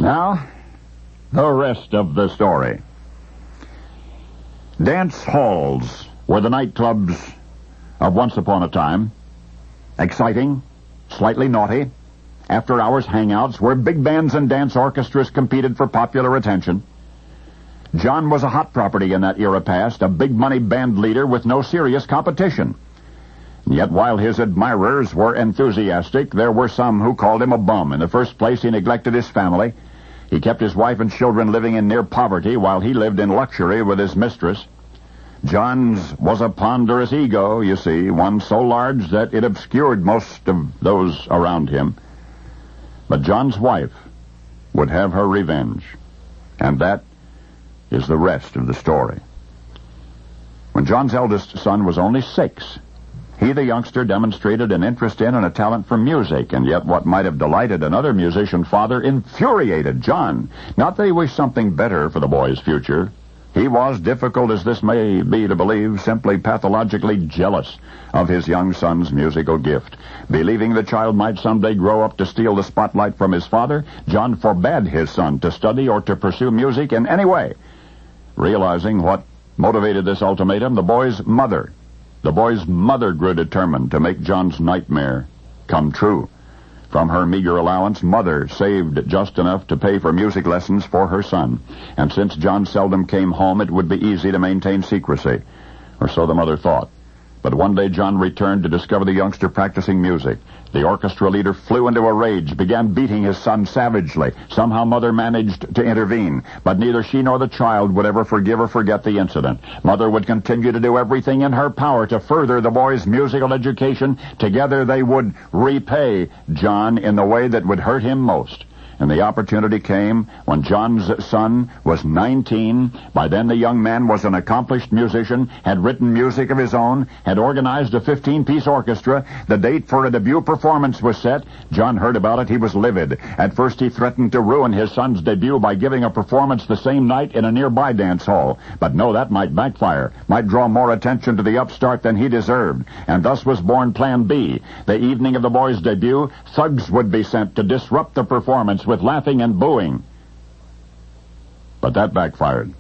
Now, the rest of the story. Dance halls were the nightclubs of once upon a time. Exciting, slightly naughty, after-hours hangouts where big bands and dance orchestras competed for popular attention. John was a hot property in that era past, a big-money band leader with no serious competition. Yet while his admirers were enthusiastic, there were some who called him a bum. In the first place, he neglected his family. He kept his wife and children living in near poverty while he lived in luxury with his mistress. John's was a ponderous ego, you see, one so large that it obscured most of those around him. But John's wife would have her revenge, and that is the rest of the story. When John's eldest son was only 6, he, the youngster, demonstrated an interest in and a talent for music, and yet what might have delighted another musician father infuriated John. Not that he wished something better for the boy's future. He was, difficult as this may be to believe, simply pathologically jealous of his young son's musical gift. Believing the child might someday grow up to steal the spotlight from his father, John forbade his son to study or to pursue music in any way. Realizing what motivated this ultimatum, the boy's mother grew determined to make John's nightmare come true. From her meager allowance, Mother saved just enough to pay for music lessons for her son. And since John seldom came home, it would be easy to maintain secrecy. Or so the mother thought. But one day John returned to discover the youngster practicing music. The orchestra leader flew into a rage, began beating his son savagely. Somehow Mother managed to intervene, but neither she nor the child would ever forgive or forget the incident. Mother would continue to do everything in her power to further the boy's musical education. Together they would repay John in the way that would hurt him most. And the opportunity came when John's son was 19. By then the young man was an accomplished musician, had written music of his own, had organized a 15-piece orchestra. The date for a debut performance was set. John heard about it. He was livid. At first he threatened to ruin his son's debut by giving a performance the same night in a nearby dance hall. But no, that might backfire, might draw more attention to the upstart than he deserved. And thus was born Plan B. The evening of the boy's debut, thugs would be sent to disrupt the performance with laughing and booing. But that backfired.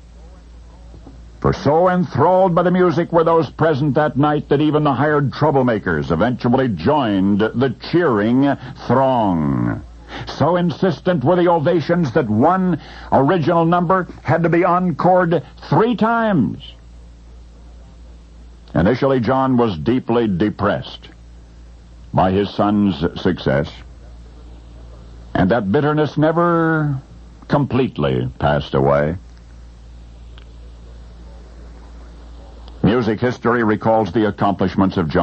For so enthralled by the music were those present that night that even the hired troublemakers eventually joined the cheering throng. So insistent were the ovations that one original number had to be encored 3 times. Initially, John was deeply depressed by his son's success. And that bitterness never completely passed away. Music history recalls the accomplishments of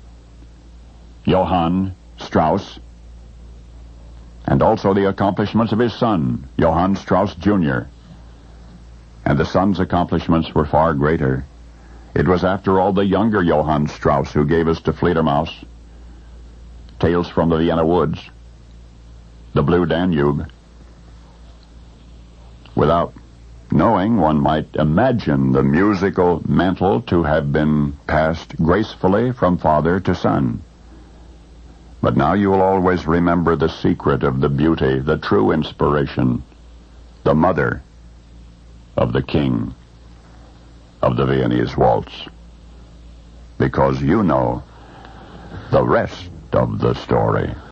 Johann Strauss, and also the accomplishments of his son, Johann Strauss Jr. And the son's accomplishments were far greater. It was, after all, the younger Johann Strauss who gave us to Fledermaus, Tales from the Vienna Woods, The Blue Danube. Without knowing, one might imagine the musical mantle to have been passed gracefully from father to son. But now you will always remember the secret of the beauty, the true inspiration, the mother of the king of the Viennese Waltz. Because you know the rest of the story.